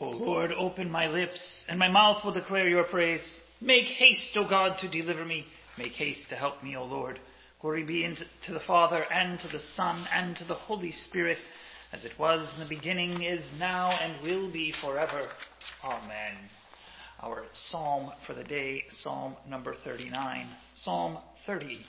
O Lord, open my lips, and my mouth will declare your praise. Make haste, O God, to deliver me. Make haste to help me, O Lord. Glory be to the Father, and to the Son, and to the Holy Spirit, as it was in the beginning, is now, and will be forever. Amen. Our psalm for the day, Psalm number 39. Psalm 39.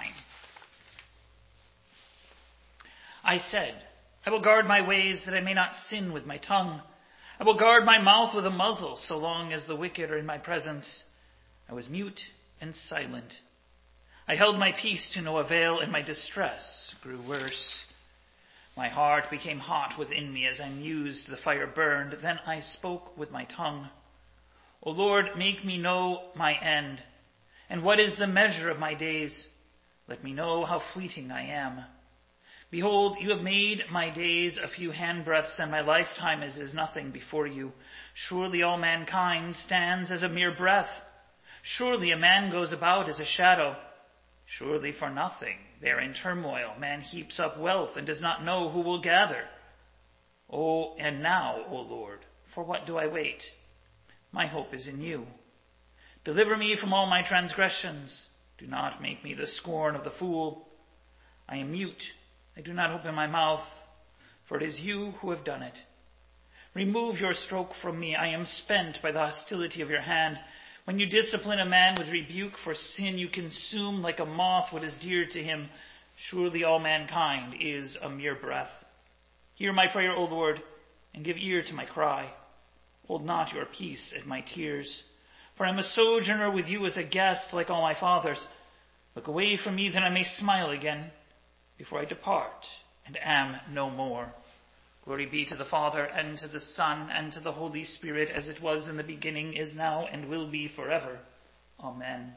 I said, I will guard my ways that I may not sin with my tongue. I will guard my mouth with a muzzle so long as the wicked are in my presence. I was mute and silent. I held my peace to no avail, and my distress grew worse. My heart became hot within me as I mused. The fire burned. Then I spoke with my tongue. O Lord, make me know my end, and what is the measure of my days. Let me know how fleeting I am. Behold, you have made my days a few handbreadths, and my lifetime is as nothing before you. Surely all mankind stands as a mere breath. Surely a man goes about as a shadow. Surely for nothing they are in turmoil. Man heaps up wealth and does not know who will gather. Oh, and now, O Lord, for what do I wait? My hope is in you. Deliver me from all my transgressions. Do not make me the scorn of the fool. I am mute. I do not open my mouth, for it is you who have done it. Remove your stroke from me. I am spent by the hostility of your hand. When you discipline a man with rebuke for sin, you consume like a moth what is dear to him. Surely all mankind is a mere breath. Hear my prayer, O Lord, and give ear to my cry. Hold not your peace at my tears. For I am a sojourner with you as a guest, like all my fathers. Look away from me, that I may smile again, before I depart and am no more. Glory be to the Father, and to the Son, and to the Holy Spirit, as it was in the beginning, is now, and will be forever. Amen.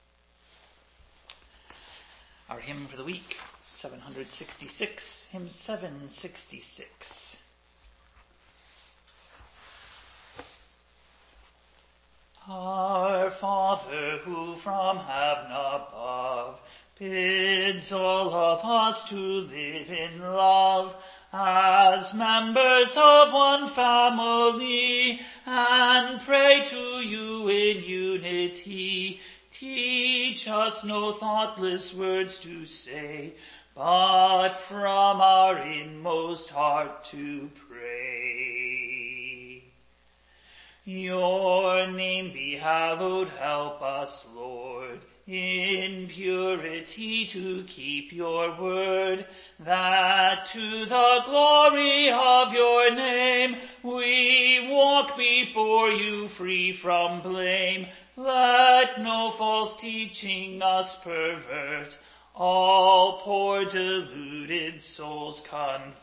Our hymn for the week, 766, hymn 766. Our Father, who from heaven above bids all of us to live in love, as members of one family, and pray to you in unity. Teach us no thoughtless words to say, but from our inmost heart to pray. Your name be hallowed, help us, Lord, in purity to keep your word, that to the glory of your name we walk before you free from blame. Let no false teaching us pervert, all poor deluded souls convert.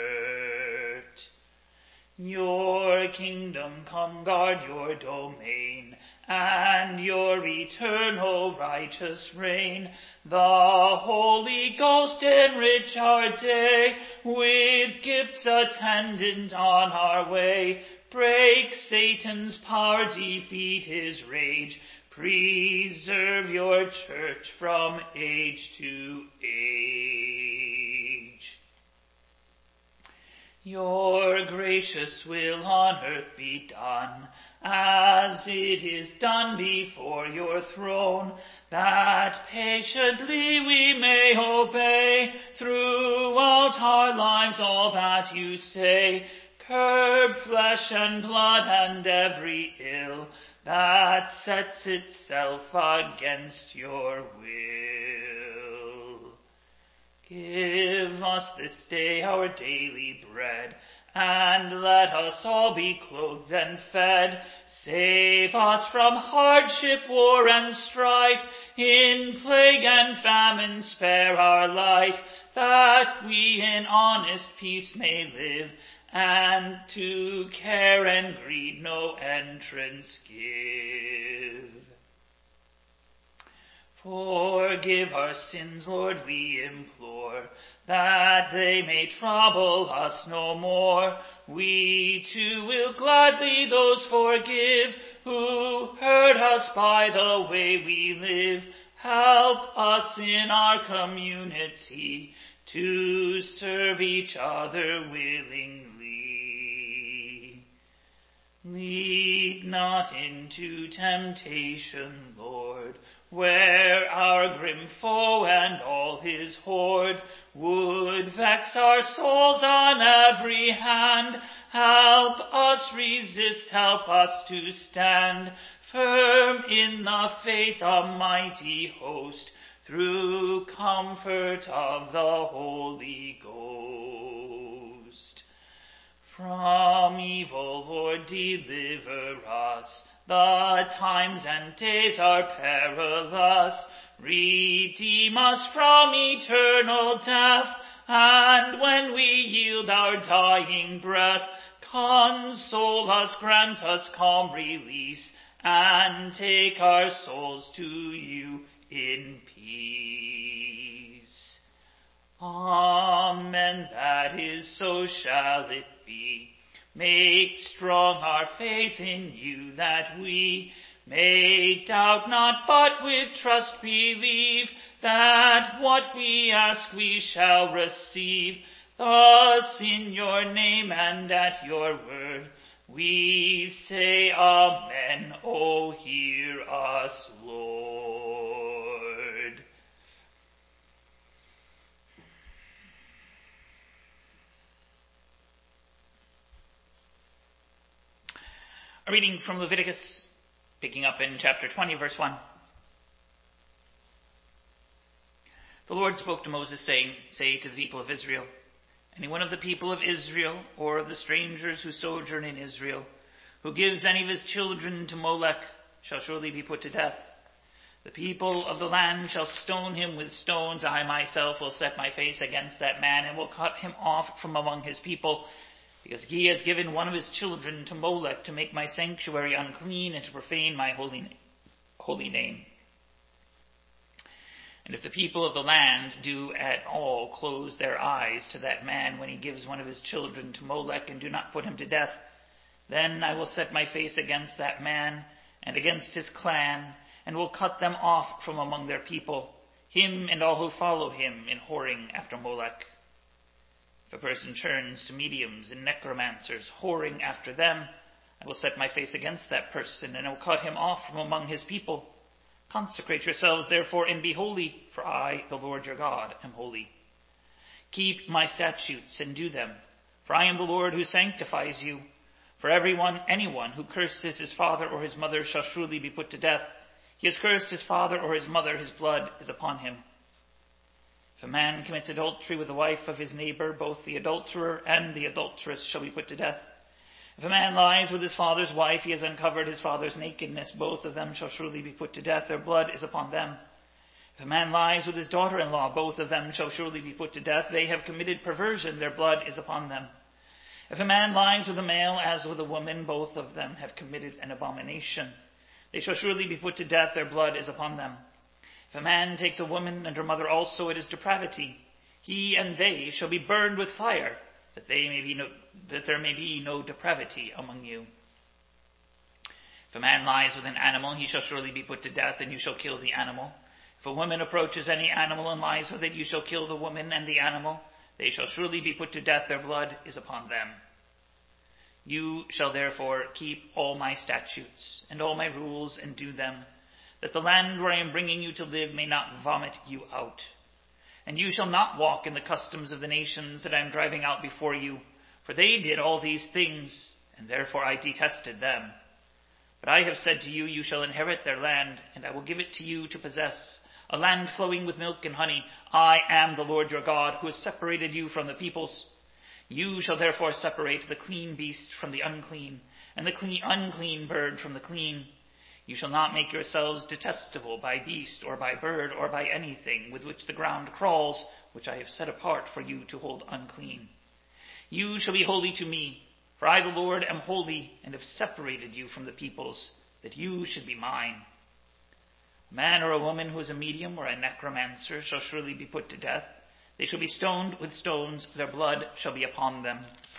Your kingdom come, guard your domain, and your eternal righteous reign. The Holy Ghost enrich our day with gifts attendant on our way. Break Satan's power, defeat his rage. Preserve your church from age to age. Your gracious will on earth be done, as it is done before your throne, that patiently we may obey throughout our lives all that you say. Curb flesh and blood and every ill that sets itself against your will. Give us this day our daily bread, and let us all be clothed and fed. Save us from hardship, war, and strife. In plague and famine spare our life, that we in honest peace may live, and to care and greed no entrance give. Forgive our sins, Lord, we implore, that they may trouble us no more. We too will gladly those forgive, who hurt us by the way we live. Help us in our community to serve each other willingly. Lead not into temptation, Lord, where our grim foe and all his horde would vex our souls on every hand. Help us resist, help us to stand firm in the faith, a mighty host, through comfort of the Holy Ghost. From evil, Lord, deliver us. The times and days are perilous. Redeem us from eternal death, and when we yield our dying breath, console us, grant us calm release, and take our souls to you in peace. Amen. That is, so shall it be. Make strong our faith in you, that we may doubt not, but with trust believe, that what we ask we shall receive. Thus in your name and at your word we say Amen. O hear us, Lord. A reading from Leviticus, picking up in chapter 20, verse 1. The Lord spoke to Moses, saying, Say to the people of Israel, any one of the people of Israel, or of the strangers who sojourn in Israel, who gives any of his children to Molech, shall surely be put to death. The people of the land shall stone him with stones. I myself will set my face against that man, and will cut him off from among his people, because he has given one of his children to Molech to make my sanctuary unclean and to profane my holy name. And if the people of the land do at all close their eyes to that man when he gives one of his children to Molech, and do not put him to death, then I will set my face against that man and against his clan, and will cut them off from among their people, him and all who follow him in whoring after Molech. If a person turns to mediums and necromancers, whoring after them, I will set my face against that person, and will cut him off from among his people. Consecrate yourselves, therefore, and be holy, for I, the Lord your God, am holy. Keep my statutes and do them, for I am the Lord who sanctifies you. For anyone who curses his father or his mother shall surely be put to death. He has cursed his father or his mother, his blood is upon him. If a man commits adultery with the wife of his neighbor, both the adulterer and the adulteress shall be put to death. If a man lies with his father's wife, he has uncovered his father's nakedness. Both of them shall surely be put to death. Their blood is upon them. If a man lies with his daughter-in-law, both of them shall surely be put to death. They have committed perversion. Their blood is upon them. If a man lies with a male as with a woman, both of them have committed an abomination. They shall surely be put to death. Their blood is upon them. If a man takes a woman and her mother also, it is depravity. He and they shall be burned with fire, that there may be no depravity among you. If a man lies with an animal, he shall surely be put to death, and you shall kill the animal. If a woman approaches any animal and lies with it, you shall kill the woman and the animal. They shall surely be put to death. Their blood is upon them. You shall therefore keep all my statutes and all my rules and do them, that the land where I am bringing you to live may not vomit you out. And you shall not walk in the customs of the nations that I am driving out before you, for they did all these things, and therefore I detested them. But I have said to you, you shall inherit their land, and I will give it to you to possess, a land flowing with milk and honey. I am the Lord your God, who has separated you from the peoples. You shall therefore separate the clean beast from the unclean, and the unclean bird from the clean. You shall not make yourselves detestable by beast or by bird or by anything with which the ground crawls, which I have set apart for you to hold unclean. You shall be holy to me, for I, the Lord, am holy, and have separated you from the peoples, that you should be mine. A man or a woman who is a medium or a necromancer shall surely be put to death. They shall be stoned with stones. Their blood shall be upon them.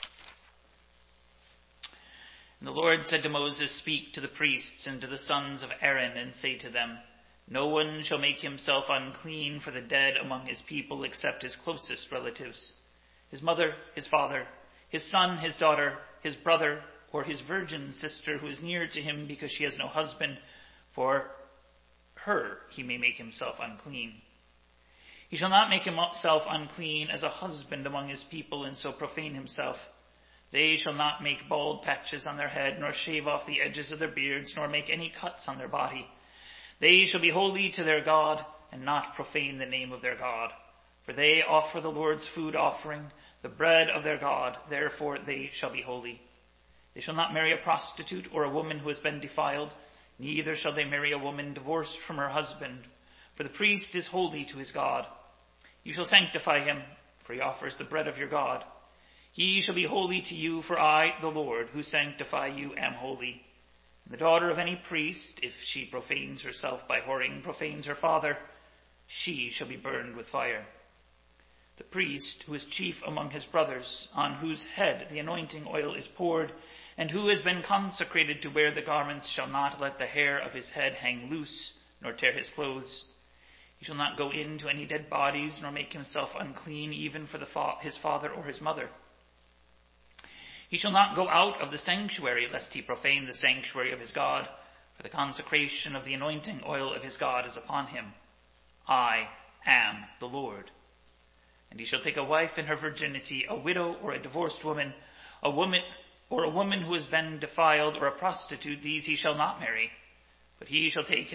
And the Lord said to Moses, Speak to the priests and to the sons of Aaron, and say to them, No one shall make himself unclean for the dead among his people except his closest relatives, his mother, his father, his son, his daughter, his brother, or his virgin sister who is near to him because she has no husband, for her he may make himself unclean. He shall not make himself unclean as a husband among his people and so profane himself. They shall not make bald patches on their head, nor shave off the edges of their beards, nor make any cuts on their body. They shall be holy to their God, and not profane the name of their God. For they offer the Lord's food offering, the bread of their God, therefore they shall be holy. They shall not marry a prostitute or a woman who has been defiled, neither shall they marry a woman divorced from her husband, for the priest is holy to his God. You shall sanctify him, for he offers the bread of your God. He shall be holy to you, for I, the Lord, who sanctify you, am holy. And the daughter of any priest, if she profanes herself by whoring, profanes her father, she shall be burned with fire. The priest, who is chief among his brothers, on whose head the anointing oil is poured, and who has been consecrated to wear the garments, shall not let the hair of his head hang loose, nor tear his clothes. He shall not go into any dead bodies, nor make himself unclean, even for his father or his mother. He shall not go out of the sanctuary, lest he profane the sanctuary of his God, for the consecration of the anointing oil of his God is upon him. I am the Lord. And he shall take a wife in her virginity, a widow or a divorced woman, a woman who has been defiled, or a prostitute. These he shall not marry, but he shall take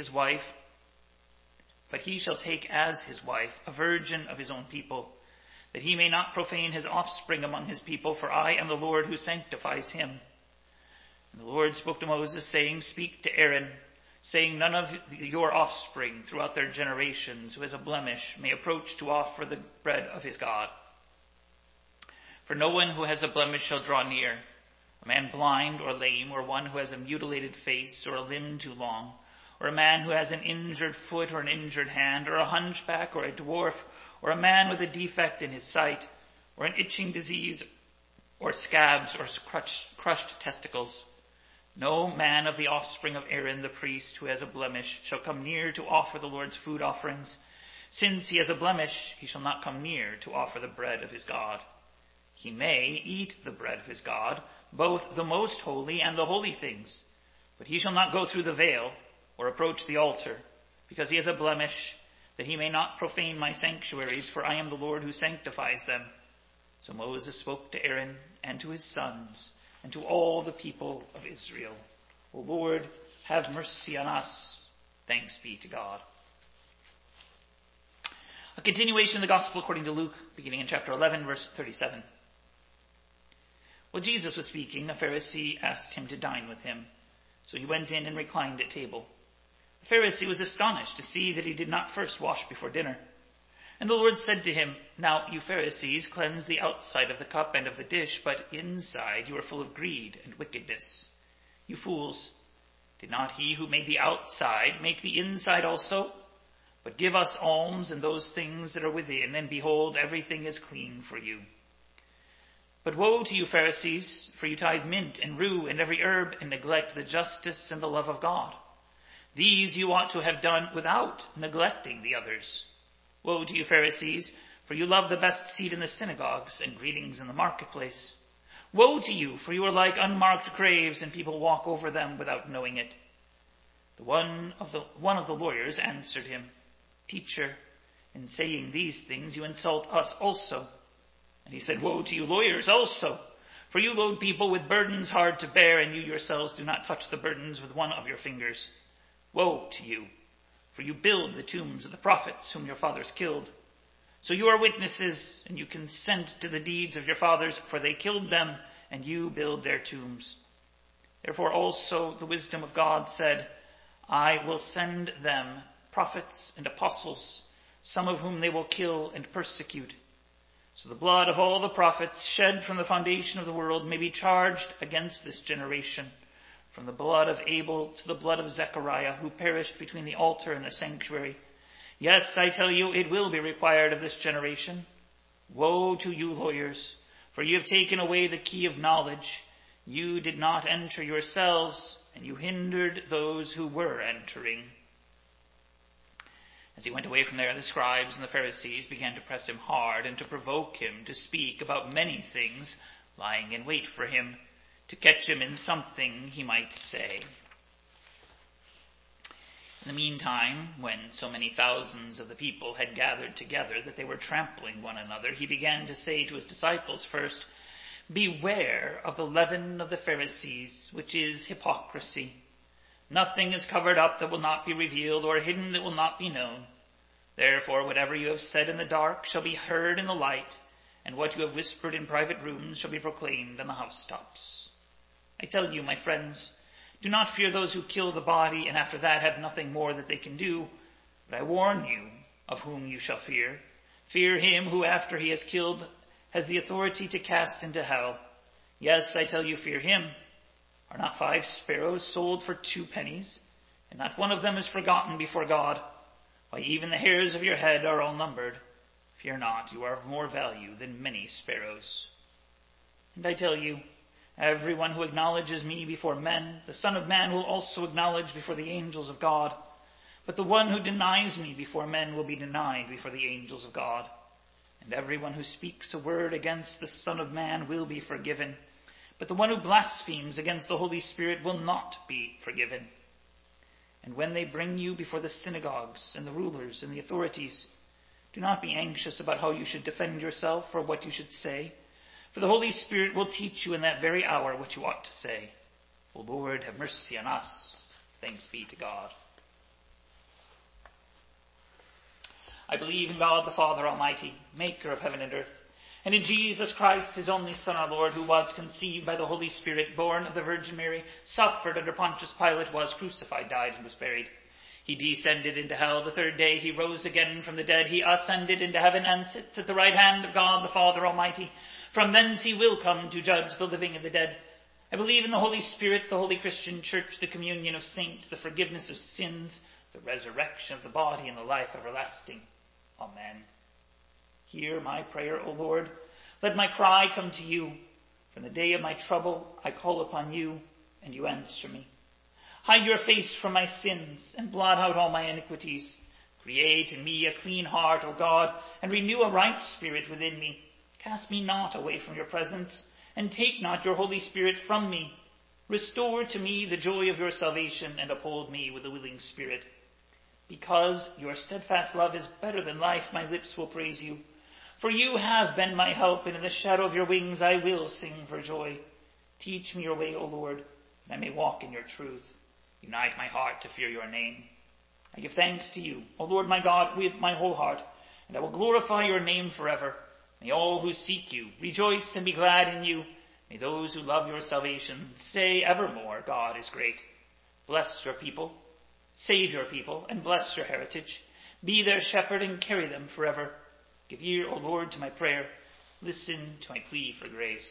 as his wife a virgin of his own people, that he may not profane his offspring among his people, for I am the Lord who sanctifies him. And the Lord spoke to Moses, saying, Speak to Aaron, saying, None of your offspring throughout their generations who has a blemish may approach to offer the bread of his God. For no one who has a blemish shall draw near, a man blind or lame, or one who has a mutilated face, or a limb too long, or a man who has an injured foot or an injured hand, or a hunchback or a dwarf, or a man with a defect in his sight, or an itching disease, or scabs, or crushed testicles. No man of the offspring of Aaron the priest who has a blemish shall come near to offer the Lord's food offerings. Since he has a blemish, he shall not come near to offer the bread of his God. He may eat the bread of his God, both the most holy and the holy things, but he shall not go through the veil or approach the altar, because he has a blemish, that he may not profane my sanctuaries, for I am the Lord who sanctifies them. So Moses spoke to Aaron and to his sons and to all the people of Israel. O Lord, have mercy on us. Thanks be to God. A continuation of the Gospel according to Luke, beginning in chapter 11, verse 37. While Jesus was speaking, a Pharisee asked him to dine with him. So he went in and reclined at table. The Pharisee was astonished to see that he did not first wash before dinner. And the Lord said to him, Now you Pharisees cleanse the outside of the cup and of the dish, but inside you are full of greed and wickedness. You fools, did not he who made the outside make the inside also? But give us alms in those things that are within, and behold, everything is clean for you. But woe to you Pharisees, for you tithe mint and rue and every herb, and neglect the justice and the love of God. These you ought to have done without neglecting the others. Woe to you Pharisees, for you love the best seat in the synagogues and greetings in the marketplace. Woe to you, for you are like unmarked graves, and people walk over them without knowing it. One of the lawyers answered him, Teacher, in saying these things you insult us also. And he said, Woe to you lawyers also, for you load people with burdens hard to bear, and you yourselves do not touch the burdens with one of your fingers. Woe to you, for you build the tombs of the prophets whom your fathers killed. So you are witnesses, and you consent to the deeds of your fathers, for they killed them, and you build their tombs. Therefore also the wisdom of God said, I will send them prophets and apostles, some of whom they will kill and persecute. So the blood of all the prophets shed from the foundation of the world may be charged against this generation, from the blood of Abel to the blood of Zechariah, who perished between the altar and the sanctuary. Yes, I tell you, it will be required of this generation. Woe to you lawyers, for you have taken away the key of knowledge. You did not enter yourselves, and you hindered those who were entering. As he went away from there, the scribes and the Pharisees began to press him hard and to provoke him to speak about many things, lying in wait for him, to catch him in something he might say. In the meantime, when so many thousands of the people had gathered together that they were trampling one another, he began to say to his disciples first, "Beware of the leaven of the Pharisees, which is hypocrisy. Nothing is covered up that will not be revealed, or hidden that will not be known. Therefore, whatever you have said in the dark shall be heard in the light, and what you have whispered in private rooms shall be proclaimed on the housetops. I tell you, my friends, do not fear those who kill the body, and after that have nothing more that they can do. But I warn you of whom you shall fear. Fear him who, after he has killed, has the authority to cast into hell. Yes, I tell you, fear him. Are not 5 sparrows sold for 2 pennies? And not one of them is forgotten before God. Why, even the hairs of your head are all numbered. Fear not, you are of more value than many sparrows. And I tell you, everyone who acknowledges me before men, the Son of Man will also acknowledge before the angels of God. But the one who denies me before men will be denied before the angels of God. And everyone who speaks a word against the Son of Man will be forgiven. But the one who blasphemes against the Holy Spirit will not be forgiven. And when they bring you before the synagogues and the rulers and the authorities, do not be anxious about how you should defend yourself or what you should say. For the Holy Spirit will teach you in that very hour what you ought to say. O Lord, have mercy on us. Thanks be to God. I believe in God the Father Almighty, maker of heaven and earth, and in Jesus Christ, his only Son, our Lord, who was conceived by the Holy Spirit, born of the Virgin Mary, suffered under Pontius Pilate, was crucified, died, and was buried. He descended into hell. The 3rd day he rose again from the dead. He ascended into heaven and sits at the right hand of God the Father Almighty. From thence he will come to judge the living and the dead. I believe in the Holy Spirit, the holy Christian Church, the communion of saints, the forgiveness of sins, the resurrection of the body, and the life everlasting. Amen. Hear my prayer, O Lord. Let my cry come to you. From the day of my trouble I call upon you, and you answer me. Hide your face from my sins, and blot out all my iniquities. Create in me a clean heart, O God, and renew a right spirit within me. Cast me not away from your presence, and take not your Holy Spirit from me. Restore to me the joy of your salvation, and uphold me with a willing spirit. Because your steadfast love is better than life, my lips will praise you. For you have been my help, and in the shadow of your wings I will sing for joy. Teach me your way, O Lord, that I may walk in your truth. Unite my heart to fear your name. I give thanks to you, O Lord my God, with my whole heart, and I will glorify your name forever. May all who seek you rejoice and be glad in you. May those who love your salvation say evermore, God is great. Bless your people, save your people, and bless your heritage. Be their shepherd and carry them forever. Give ear, O Lord, to my prayer. Listen to my plea for grace.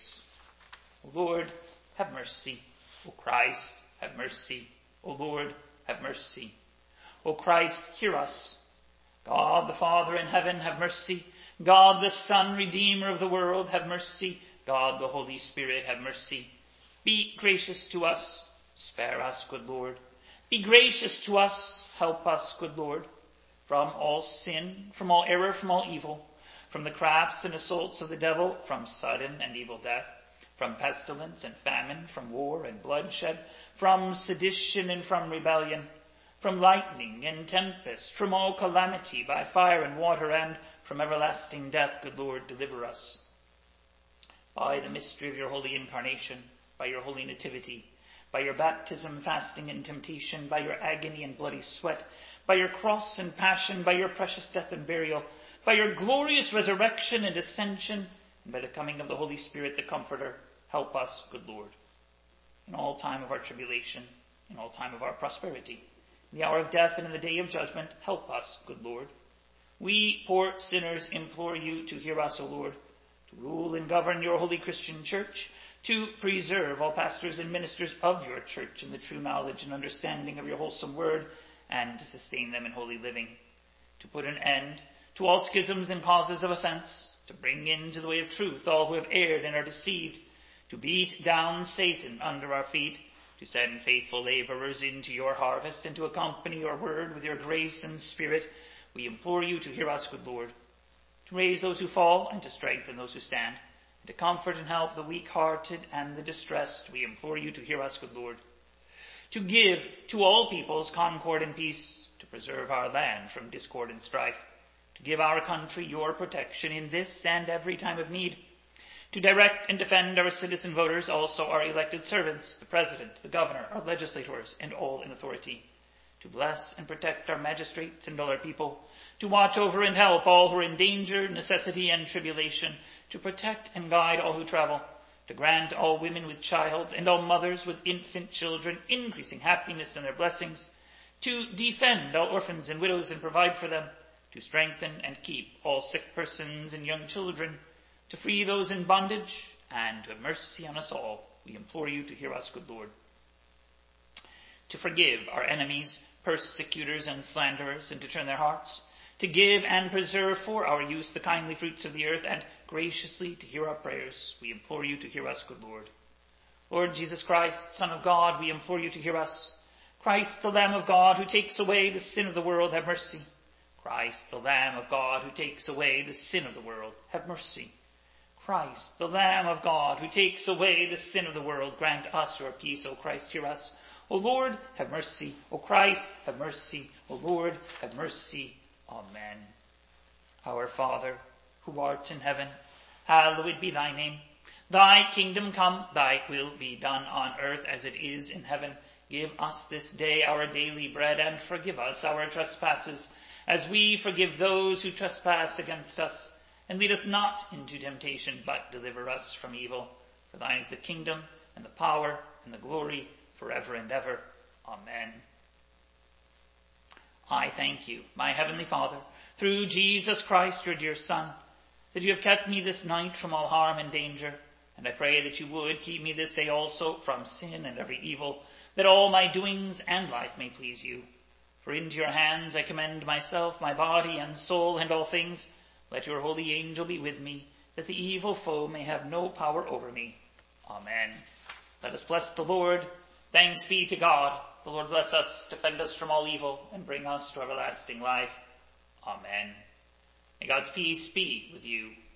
O Lord, have mercy. O Christ, have mercy. O Lord, have mercy. O Christ, hear us. God the Father in heaven, have mercy. God the Son, Redeemer of the world, have mercy. God the Holy Spirit, have mercy. Be gracious to us. Spare us, good Lord. Be gracious to us. Help us, good Lord. From all sin, from all error, from all evil, from the crafts and assaults of the devil, from sudden and evil death, from pestilence and famine, from war and bloodshed, from sedition and from rebellion, from lightning and tempest, from all calamity by fire and water, and from everlasting death, good Lord, deliver us. By the mystery of your holy incarnation, by your holy nativity, by your baptism, fasting, and temptation, by your agony and bloody sweat, by your cross and passion, by your precious death and burial, by your glorious resurrection and ascension, and by the coming of the Holy Spirit, the Comforter, help us, good Lord. In all time of our tribulation, in all time of our prosperity, in the hour of death and in the day of judgment, help us, good Lord. We, poor sinners, implore you to hear us, O Lord, to rule and govern your holy Christian church, to preserve all pastors and ministers of your church in the true knowledge and understanding of your wholesome word, and to sustain them in holy living, to put an end to all schisms and causes of offense, to bring into the way of truth all who have erred and are deceived, to beat down Satan under our feet, to send faithful laborers into your harvest, and to accompany your word with your grace and spirit. We implore you to hear us, good Lord, to raise those who fall and to strengthen those who stand, and to comfort and help the weak-hearted and the distressed, we implore you to hear us, good Lord. To give to all peoples concord and peace, to preserve our land from discord and strife, to give our country your protection in this and every time of need, to direct and defend our citizen voters, also our elected servants, the President, the Governor, our legislators, and all in authority, to bless and protect our magistrates and all our people, to watch over and help all who are in danger, necessity, and tribulation, to protect and guide all who travel, to grant all women with child and all mothers with infant children increasing happiness and their blessings, to defend all orphans and widows and provide for them, to strengthen and keep all sick persons and young children, to free those in bondage, and to have mercy on us all. We implore you to hear us, good Lord. To forgive our enemies, persecutors, and slanderers, and to turn their hearts, to give and preserve for our use the kindly fruits of the earth, and graciously to hear our prayers. We implore you to hear us, good Lord. Lord Jesus Christ, Son of God, we implore you to hear us. Christ, the Lamb of God, who takes away the sin of the world, have mercy. Christ, the Lamb of God, who takes away the sin of the world, have mercy. Christ, the Lamb of God, who takes away the sin of the world, grant us your peace. O Christ, hear us. O Lord, have mercy. O Christ, have mercy. O Lord, have mercy. Amen. Our Father, who art in heaven, hallowed be thy name. Thy kingdom come, thy will be done on earth as it is in heaven. Give us this day our daily bread, and forgive us our trespasses, as we forgive those who trespass against us. And lead us not into temptation, but deliver us from evil. For thine is the kingdom, and the power, and the glory, forever and ever. Amen. I thank you, my heavenly Father, through Jesus Christ, your dear Son, that you have kept me this night from all harm and danger. And I pray that you would keep me this day also from sin and every evil, that all my doings and life may please you. For into your hands I commend myself, my body and soul, and all things. Let your holy angel be with me, that the evil foe may have no power over me. Amen. Let us bless the Lord. Thanks be to God. The Lord bless us, defend us from all evil, and bring us to everlasting life. Amen. May God's peace be with you.